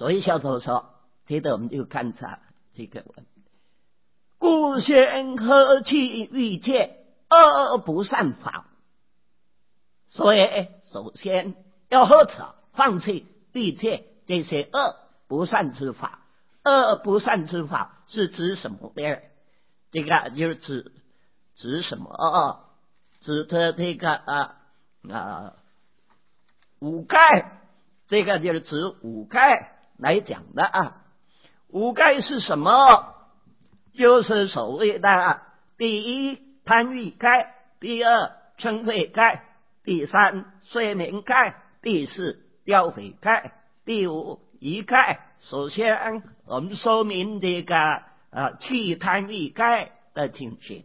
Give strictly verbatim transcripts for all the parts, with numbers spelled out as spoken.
所以小头说，接着我们就看查这个文。故先何其欲戒，而不善法。所以首先要何者放弃欲戒这些恶不善之法。恶不善之法是指什么呢？这个就是指指什么？指的这个啊啊五盖，这个就是指五盖来讲的啊。五盖是什么？就是所谓的第一贪欲盖，第二嗔恚盖，第三睡眠盖，第四掉匪盖，第五疑盖。首先我们说明这个呃去贪欲盖的情形。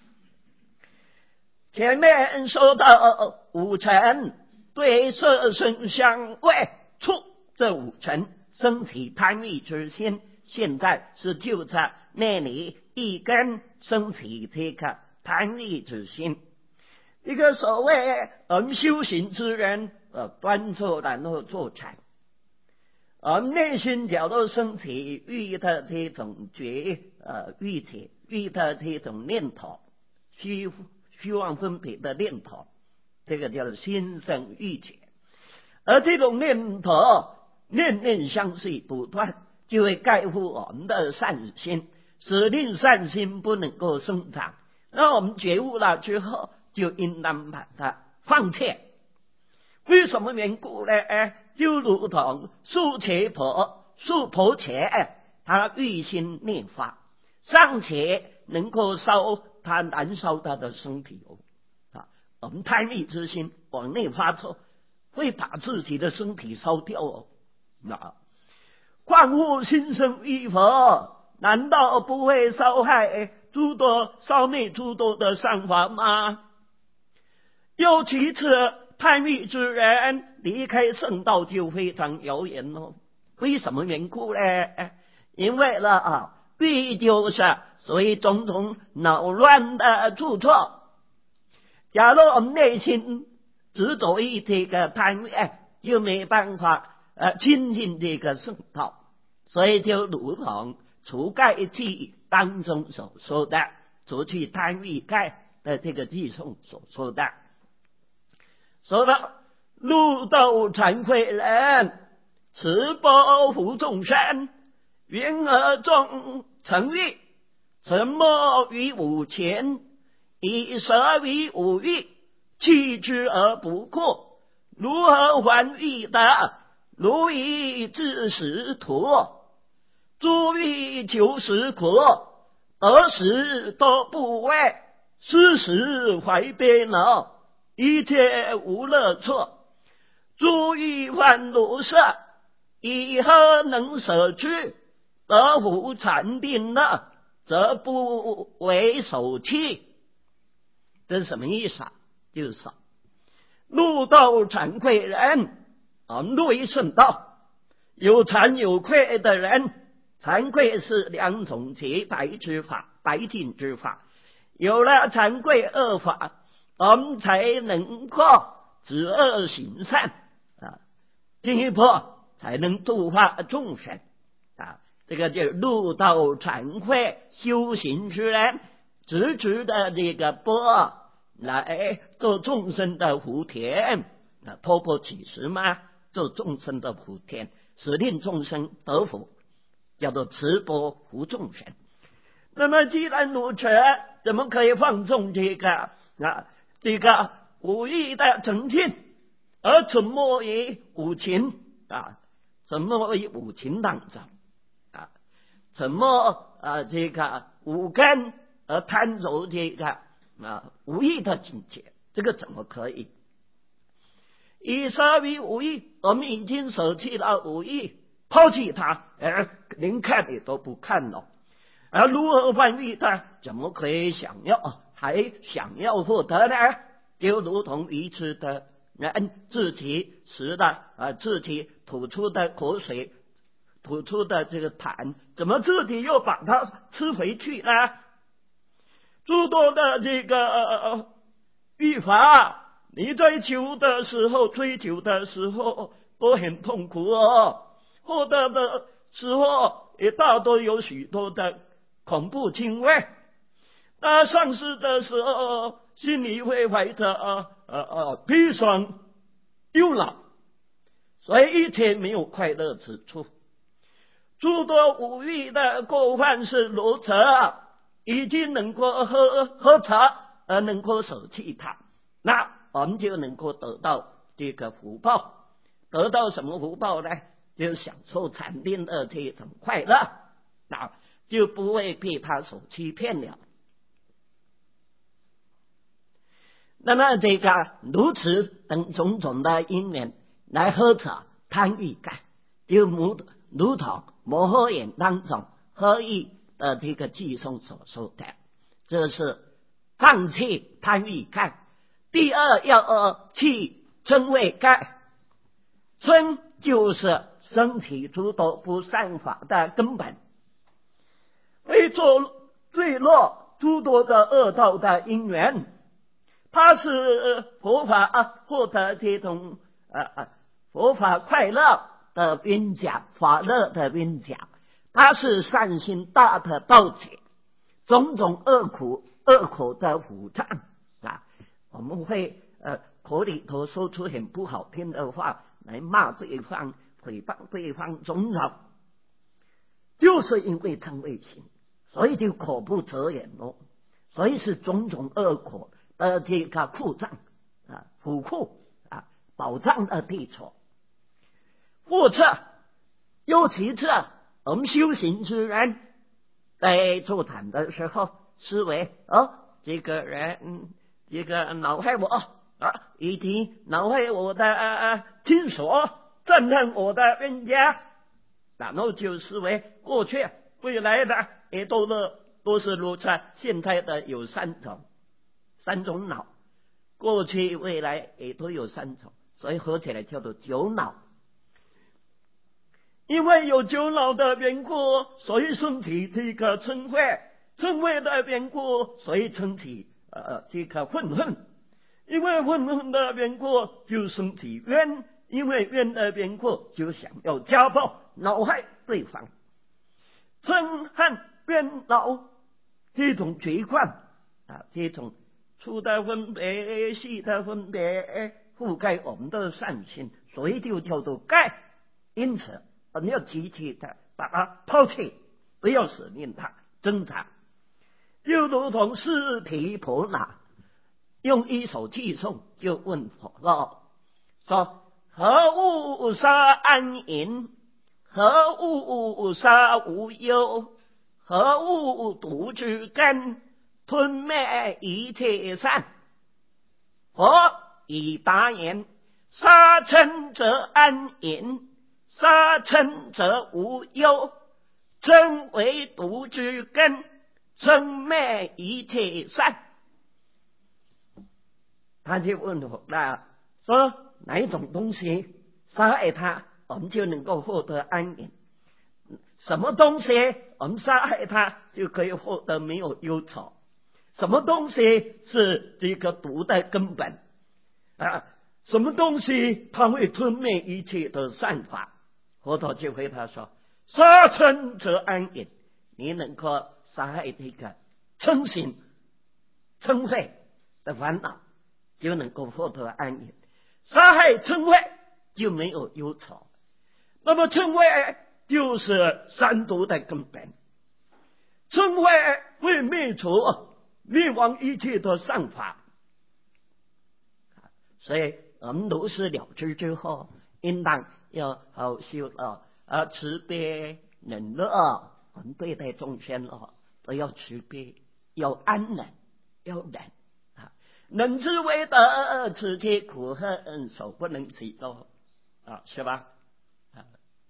前面说到五尘对色声香味触这五尘升起贪欲之心，现在是就在那里一根升起这个贪欲之心。一个所谓我们修行之人呃端坐然后坐禅，而内心角度升起欲的这种觉呃欲体欲的这种念头，虚虚妄分别的念头，这个叫做心生欲解。而这种念头念念相续不断，就会盖覆我们的善心，使令善心不能够生长。那我们觉悟了之后，就应当把它放弃。为什么缘故呢？就如同树切婆树婆切，他欲心念法，尚且能够烧他燃烧他的身体哦啊，我们贪欲之心往内发出，会把自己的身体烧掉哦。那况乎心生欲佛，难道不会烧害诸多烧灭诸多的善法吗？又其次，贪欲之人离开圣道就非常遥远哦。为什么缘故呢？因为了啊，欲就是所以种种恼乱的著作。假如我们内心执着于这个贪欲，就没办法呃亲近这个圣道。所以就如同除盖记当中所说的，除去贪欲盖的这个记诵所说的，说到入道惭愧人，持钵服众生，云而众成欲，沉默于五前，以舌为五欲，弃之而不过，如何还欲得？如以自食土，诸欲求食苦，得时都不为，失时怀悲恼，一切无乐处。诸欲患如是，以何能舍去？得福禅定乐，则不为手弃。这是什么意思啊？就是说入道惭愧人，我们入于圣道，有惭有愧的人，惭愧是两种洁白之法，白净之法。有了惭愧恶法，我们才能够止恶行善啊，进一步才能度化众生啊。这个就入道惭愧修行之人，直直的这个钵来做众生的福田啊，托钵乞食嘛，做众生的福田，使令众生得福，叫做持钵服众生。那么既然如此，怎么可以放纵这个啊这个五欲的成性，而沉没于五情啊，沉没于五情当中啊，沉没啊这个五根，而贪着这个啊无欲的境界，这个怎么可以？以舍为无欲，我们已经舍弃了无欲，抛弃它，而连看也都不看了。而如何换欲它？怎么可以想要还想要获得呢？就如同愚痴的人自己食的啊，自己吐出的口水，吐出的这个痰，怎么自己又把它吃回去呢？诸多的这个、呃、欲法，你追求的时候，追求的时候都很痛苦哦。 获得的时候，也大多有许多的恐怖情味。那丧失的时候，心里会怀着呃呃呃悲伤忧恼，所以一切没有快乐之处。诸多五欲的过患是如此，已经能够喝喝茶而能够舍弃它，那我们就能够得到这个福报。得到什么福报呢？就享受禅定的这种快乐，那就不会被他所欺骗了。那么这个如此等种种的因缘来喝茶贪欲感，就如同摩诃眼当中合意的这个偈颂所说的，这是放弃贪欲感。第二要去嗔恚感，嗔就是身体诸多不善法的根本，会做坠落诸多的恶道的因缘。它是佛法啊获得这种呃呃佛法快乐的边角，法乐的边角，它是善心大的道解种种恶苦恶苦的苦障啊。我们会呃口里头说出很不好听的话来骂对方，诽谤对方种种，就是因为嗔恚心，所以就口不择言咯，所以是种种恶苦的这个库障啊，府库啊，保障的地础。或者尤其是我们修行之人在座谈的时候，思维哦，这个人、嗯、这个恼害我啊，以及恼害我的呃亲属，憎恨我的人家，然后就思维过去未来的也都是都是如此。现在的有三种三种恼，过去未来也都有三种，所以合起来叫做九恼。因为有九恼的缘故，所以升起这个嗔恚，嗔恚的缘故，所以升起呃这个愤恨，因为愤恨的缘故就升起冤，因为冤的缘故就想要家暴恼害对方。嗔恨冤恼这种绝况啊，这种粗的分别细的分别覆盖我们的善心，所以就叫做盖。因此我们要积极的把它抛弃，不要使命它挣扎。就如同释提婆拿用一首偈颂就问佛了，说何物杀安隐，何物杀无忧，何物毒之根，吞灭一切善。佛以答言，杀嗔则安隐，杀嗔则无忧，嗔为毒之根，嗔灭一切善。他就问我那说哪一种东西杀害他，我们就能够获得安宁？什么东西我们杀害他就可以获得没有忧愁？什么东西是这个毒的根本啊？什么东西它会吞灭一切的善法？佛陀就回答说：杀嗔则安隐。你能够杀害这个嗔心、嗔恚的烦恼，就能够获得安隐。杀害嗔恚就没有忧愁。那么嗔恚就是三毒的根本，嗔恚会灭除灭亡一切的善法。所以我们如是了知之后，应当要好修了啊，慈悲忍乐。我们对待众生哦，都要慈悲，要安忍，要忍啊。忍之为德，此皆苦恨所不能及咯啊，是吧？啊，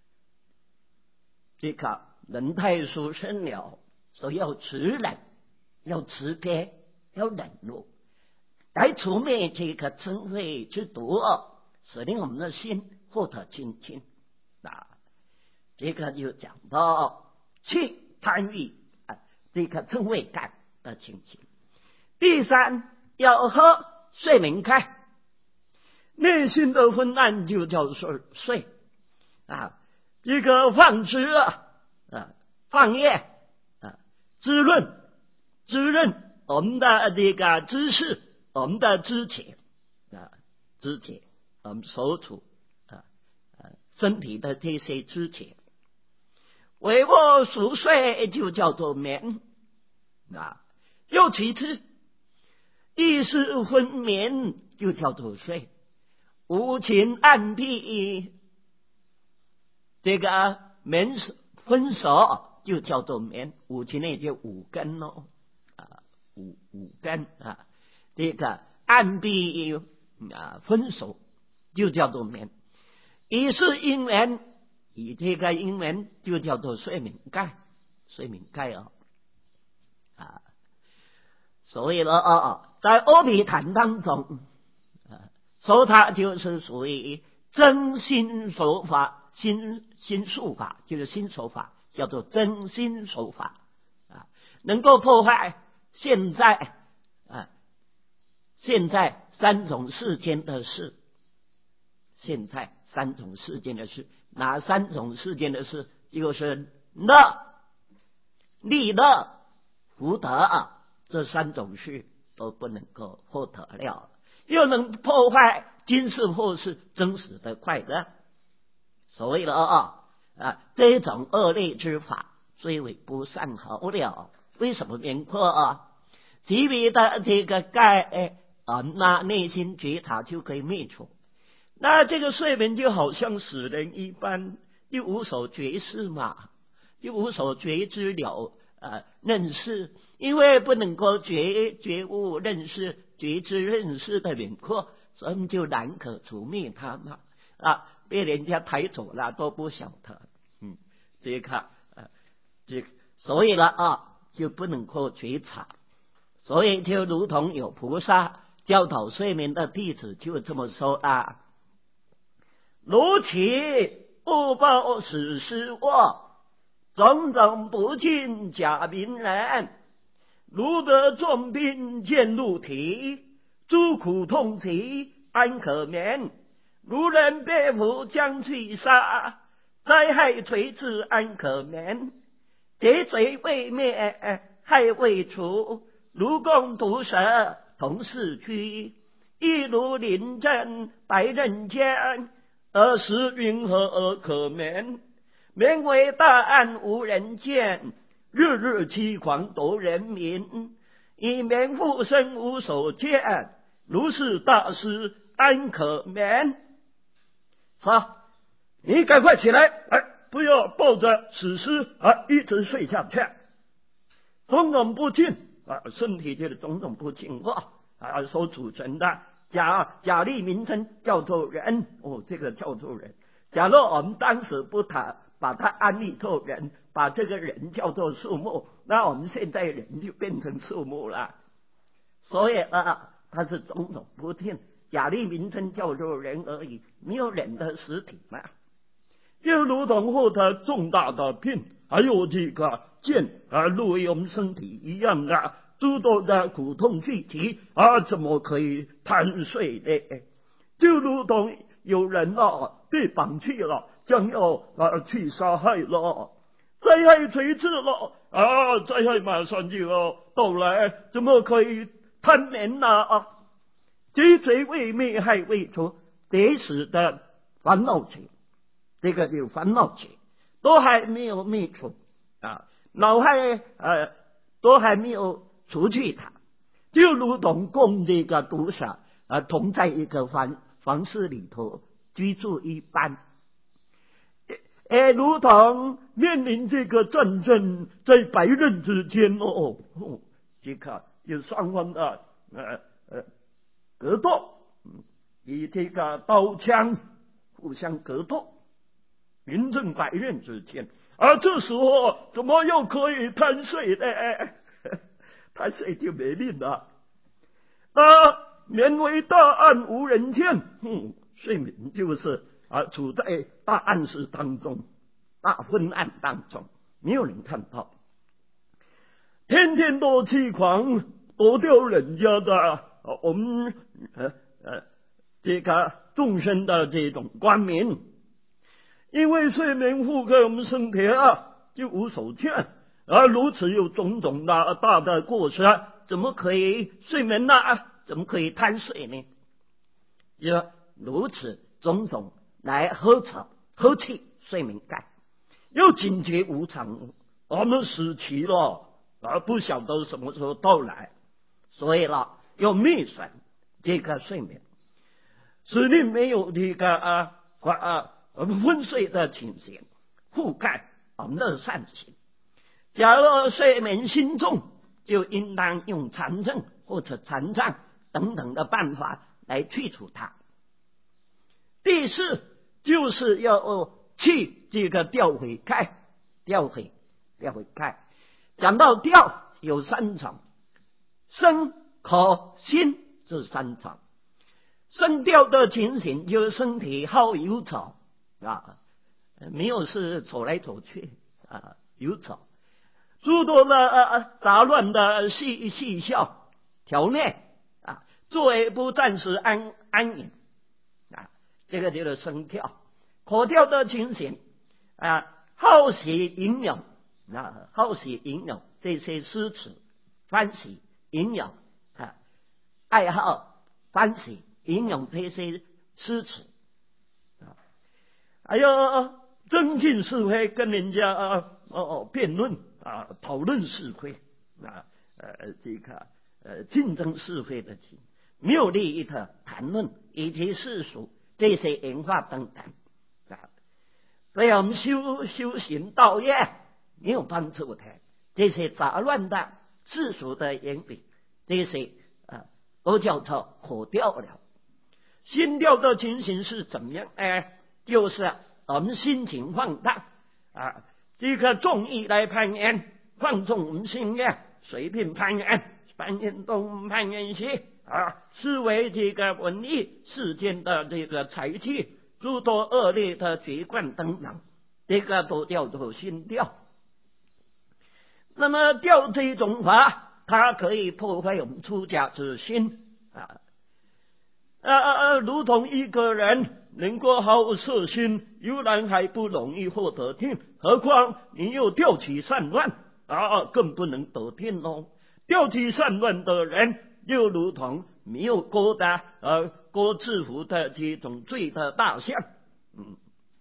这个人太殊胜了，所以要慈忍，要慈悲，要忍辱，来除灭这个嗔恚之毒，使令我们的心获得清净啊。这个就讲到去贪欲啊，这个嗔恚感的情形。第三，要喝睡明开，内心的昏暗就叫做睡啊。 这个放之啊，啊放业啊，滋润滋润我们的这个知识，我们的肢体啊，肢体我们手处啊啊身体的这些肢体。为我熟睡就叫做眠啊，又其次意识昏眠就叫做睡，无情暗闭这个眠分手就叫做眠，五情呢就五根咯啊，五五根啊，这个暗闭啊分手就叫做眠，意识因缘以这个因缘就叫做睡眠盖，睡眠盖哦啊，所以呢啊，在阿毗昙当中啊，说它就是属于真心手法，心心术法就是心手法，叫做真心手法啊，能够破坏现在啊现在三种世间的事，现在三种世间的事，哪三种世间的事？就是乐、利乐、福德啊，这三种事都不能够获得了，又能破坏今世后世真实的快乐。所谓的啊啊，这种恶劣之法虽为不善好了。为什么免破啊？其余的这个盖啊，那内心觉察就可以灭除。那这个睡眠就好像死人一般，就无所觉知嘛，就无所觉知了啊，认识，因为不能够觉觉悟认识觉知认识的免破，所以就难可除灭它嘛啊，被人家抬走了都不晓得，嗯，这个啊，这所以了啊，就不能够觉察，所以就如同有菩萨教导睡眠的弟子就这么说啊。如其不报死尸卧，种种不尽假名人。如得重病见入体，诸苦痛疾安可眠？如人被虎将去杀，灾害垂至安可眠？劫贼未灭，害未除，如共毒蛇同世躯，亦如临阵白刃剑，而时云何而可眠？眠为大暗无人见，日日凄狂夺人民。以眠复生无所见，如是大师安可眠？好，你赶快起来，哎，不要抱着死尸啊一直睡下去。种种不净啊，身体界的种种不净化啊所组成的假假立名称叫做人哦，这个叫做人。假如我们当时不把把它安立做人，把这个人叫做树木，那我们现在人就变成树木了。所以啊，它是种种不净，假立名称叫做人而已，没有人的实体嘛。就如同获得重大的病，还有这个剑啊入于我们身体一样的诸多的苦痛具体啊，怎么可以贪睡呢？就如同有人啊被绑去了，将要啊去杀害了，灾害垂至了啊，灾害马上就要到来，怎么可以贪眠呢？啊，劫贼未灭，害未除，得死的烦恼劫，这个有烦恼劫都还没有灭除啊，恼害呃都还没有除去它，就如同共这个毒蛇啊同在一个房房室里头居住一般，呃，如同面临这个战争在百刃之间哦，哦这个有双方的呃呃格斗，以这个刀枪互相格斗，名震百刃之间。而这时候怎么又可以贪睡呢？贪睡就没命了。啊，眠为大暗无人见，嗯，睡眠就是啊，处在大暗室当中，大昏暗当中，没有人看到，天天都凄狂，夺掉人家的、啊、我们呃呃这个众生的这种光明。 因为睡眠覆盖我们身体啊，就无所见，而如此有种种的大的过失，怎么可以睡眠呢？怎么可以贪睡呢？就如此种种来呵斥呵气睡眠盖，又警觉无常，我们死期了，而不晓得什么时候到来，所以了要灭损这个睡眠，使令没有这个啊啊昏睡的情形覆盖我们的善行。假如睡眠心重，就应当用禅证或者禅杖等等的办法来去除它。第四就是要去这个调回盖，调回调回盖。讲到调有三种，身口心这三种。身调的情形就是身体好游走啊，没有事走来走去啊，游走。诸多的、呃、杂乱的戏戏笑调内啊，作为不暂时安安隐啊，这个就是声调。口调的情形啊，好喜吟咏啊，好喜吟咏这些诗词，欢喜吟咏啊，爱好欢喜吟咏这些诗词啊，还有增进是非，跟人家哦哦辩论啊，讨论是非啊，呃，这个呃竞争是非的情，没有利益的谈论，以及世俗这些言话等等啊。所以我们修修行道业没有帮助的，这些杂乱的世俗的言语，这些啊都叫做口调了。心调的情形是怎么样？哎，就是我们心情放荡啊，这个纵意来攀岩，放纵我们心量，随便攀岩，攀岩东攀岩西啊，视为这个文艺世间的这个财气，诸多恶劣的习惯等等，这个都叫做心调。那么调这种法，它可以破坏我们出家之心啊。呃呃，如同一个人能够好摄心，悠然还不容易获得定，何况你又调起散乱啊，更不能得定哦。调起散乱的人，又如同没有过的呃过制服的这种罪的大象，嗯，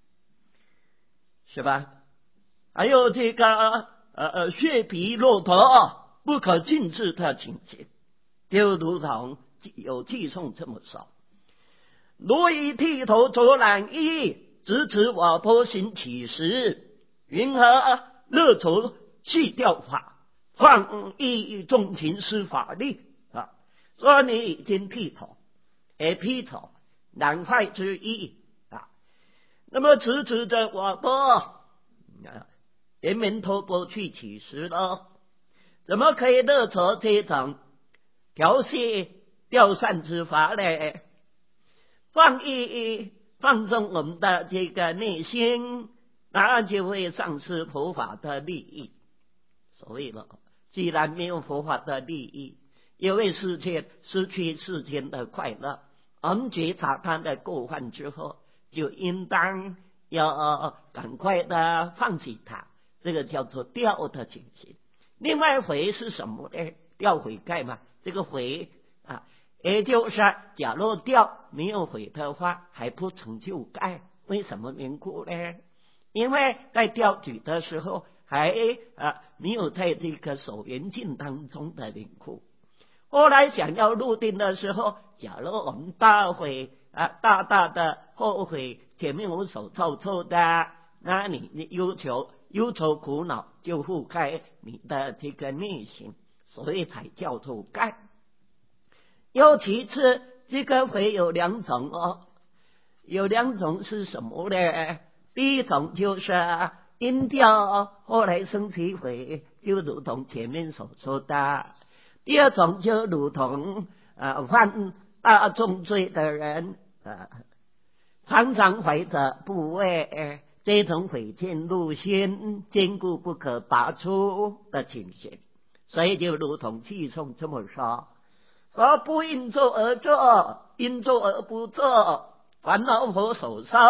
是吧？还有这个呃呃血皮骆驼不可禁止的情形，就如同有寄送这么少。如以剃头着染衣，直指瓦钵行起时，云何乐愁细调法，放逸重情施法力啊！说你已经剃头，而披头染坏之意啊，那么直指着瓦钵啊，人民头钵去起时了，怎么可以乐愁这种调戏调散之法呢？放逸放纵我们的这个内心，那就会丧失佛法的利益。所以了，既然没有佛法的利益，因为世界失去世间的快乐，我们觉察它的过患之后，就应当要赶快的放弃它，这个叫做调的情形。另外回是什么呢？调悔改嘛，这个回啊，也就是假如调没有悔的话，还不成就改。为什么缘故呢？因为在调举的时候还啊没有在这个守缘境当中的领悟。后来想要入定的时候，假如我们大悔啊，大大的后悔前面我所造错的，那你你忧愁忧愁苦恼就覆盖你的这个内心，所以才叫做盖。尤其次，这个悔有两种哦，有两种是什么呢？第一种就是因调后来生起悔，就如同前面所说的；第二种就如同呃犯大重罪的人，呃常常怀着不为这种悔见入心，坚固不可拔出的情形，所以就如同寄送这么说。而不因做而做，因做而不做，烦恼佛手烧，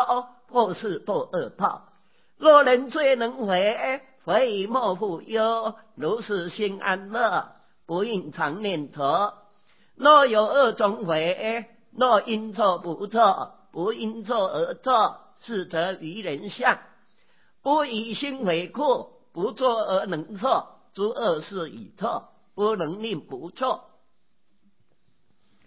或是堕恶道。若人罪能悔，悔莫复忧，如是心安乐，不应常念头。若有二种悔，若因错不错，不因错而错，是则愚人相。不以心为故，不作而能错，诸恶事已错，不能令不错。